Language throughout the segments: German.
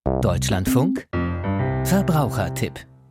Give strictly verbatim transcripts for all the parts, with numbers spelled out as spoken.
Deutschlandfunk Verbrauchertipp.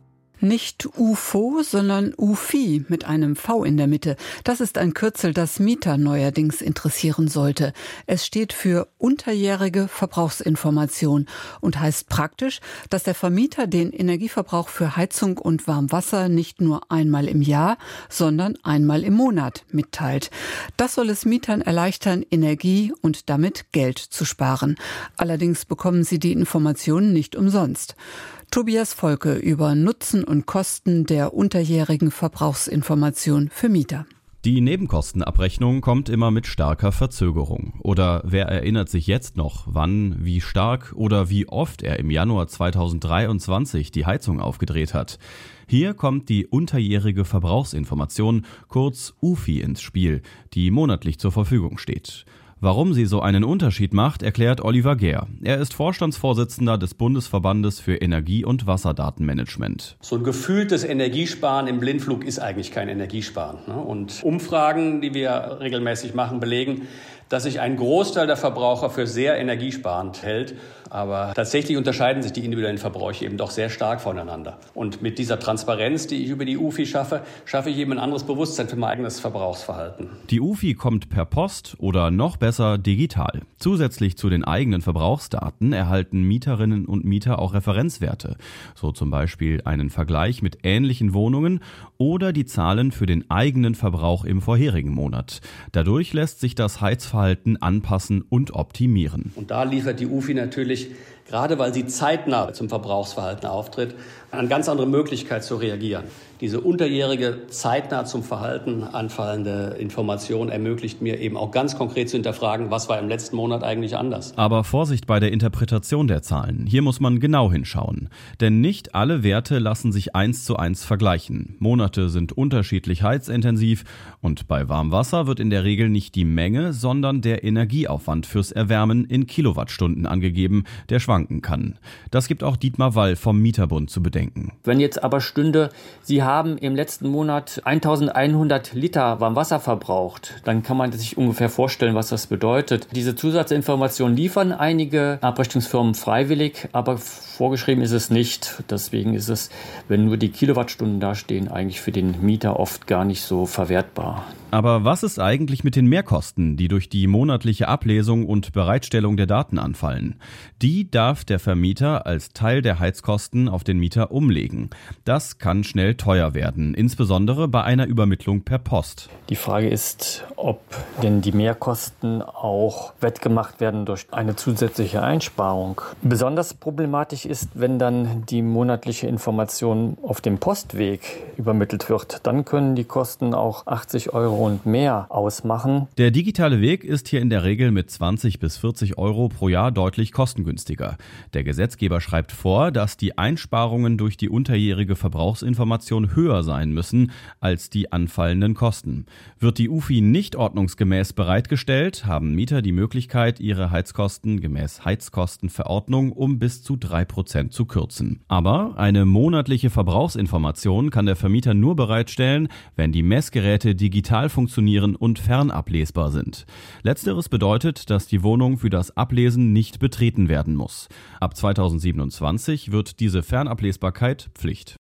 Nicht U F O, sondern U F I mit einem V in der Mitte. Das ist ein Kürzel, das Mieter neuerdings interessieren sollte. Es steht für unterjährige Verbrauchsinformation und heißt praktisch, dass der Vermieter den Energieverbrauch für Heizung und Warmwasser nicht nur einmal im Jahr, sondern einmal im Monat mitteilt. Das soll es Mietern erleichtern, Energie und damit Geld zu sparen. Allerdings bekommen sie die Informationen nicht umsonst. Tobias Volke über Nutzen und Kosten der unterjährigen Verbrauchsinformation für Mieter. Die Nebenkostenabrechnung kommt immer mit starker Verzögerung. Oder wer erinnert sich jetzt noch, wann, wie stark oder wie oft er im Januar zweitausenddreiundzwanzig die Heizung aufgedreht hat? Hier kommt die unterjährige Verbrauchsinformation, kurz U F I, ins Spiel, die monatlich zur Verfügung steht. Warum sie so einen Unterschied macht, erklärt Oliver Gehr. Er ist Vorstandsvorsitzender des Bundesverbandes für Energie- und Wasserdatenmanagement. So ein gefühltes Energiesparen im Blindflug ist eigentlich kein Energiesparen. Und Umfragen, die wir regelmäßig machen, belegen, dass sich ein Großteil der Verbraucher für sehr energiesparend hält. Aber tatsächlich unterscheiden sich die individuellen Verbräuche eben doch sehr stark voneinander. Und mit dieser Transparenz, die ich über die U F I schaffe, schaffe ich eben ein anderes Bewusstsein für mein eigenes Verbrauchsverhalten. Die U F I kommt per Post oder noch besser digital. Zusätzlich zu den eigenen Verbrauchsdaten erhalten Mieterinnen und Mieter auch Referenzwerte. So zum Beispiel einen Vergleich mit ähnlichen Wohnungen oder die Zahlen für den eigenen Verbrauch im vorherigen Monat. Dadurch lässt sich das Heizverhalten anpassen und optimieren. Und da liefert die U F I natürlich, gerade weil sie zeitnah zum Verbrauchsverhalten auftritt, eine ganz andere Möglichkeit zu reagieren. Diese unterjährige, zeitnah zum Verhalten anfallende Information ermöglicht mir eben auch ganz konkret zu hinterfragen, was war im letzten Monat eigentlich anders. Aber Vorsicht bei der Interpretation der Zahlen. Hier muss man genau hinschauen. Denn nicht alle Werte lassen sich eins zu eins vergleichen. Monate sind unterschiedlich heizintensiv und bei Warmwasser wird in der Regel nicht die Menge, sondern der Energieaufwand fürs Erwärmen in Kilowattstunden angegeben, der schwanken kann. Das gibt auch Dietmar Wall vom Mieterbund zu bedenken. Wenn jetzt aber stünde, Sie haben im letzten Monat eintausendeinhundert Liter Warmwasser verbraucht, dann kann man sich ungefähr vorstellen, was das bedeutet. Diese Zusatzinformationen liefern einige Abrechnungsfirmen freiwillig, aber vorgeschrieben ist es nicht. Deswegen ist es, wenn nur die Kilowattstunden dastehen, eigentlich für den Mieter oft gar nicht so verwertbar. Aber was ist eigentlich mit den Mehrkosten, die durch die monatliche Ablesung und Bereitstellung der Daten anfallen? Die darf der Vermieter als Teil der Heizkosten auf den Mieter umlegen. Das kann schnell teuer werden, insbesondere bei einer Übermittlung per Post. Die Frage ist, ob denn die Mehrkosten auch wettgemacht werden durch eine zusätzliche Einsparung. Besonders problematisch ist, wenn dann die monatliche Information auf dem Postweg übermittelt wird. Dann können die Kosten auch achtzig Euro und mehr ausmachen. Der digitale Weg ist hier in der Regel mit zwanzig bis vierzig Euro pro Jahr deutlich kostengünstiger. Der Gesetzgeber schreibt vor, dass die Einsparungen durch die unterjährige Verbrauchsinformation höher sein müssen als die anfallenden Kosten. Wird die U F I nicht ordnungsgemäß bereitgestellt, haben Mieter die Möglichkeit, ihre Heizkosten gemäß Heizkostenverordnung um bis zu drei Prozent zu kürzen. Aber eine monatliche Verbrauchsinformation kann der Vermieter nur bereitstellen, wenn die Messgeräte digital funktionieren und fernablesbar sind. Letzteres bedeutet, dass die Wohnung für das Ablesen nicht betreten werden muss. Ab zweitausendsiebenundzwanzig wird diese Fernablesbarkeit Pflicht.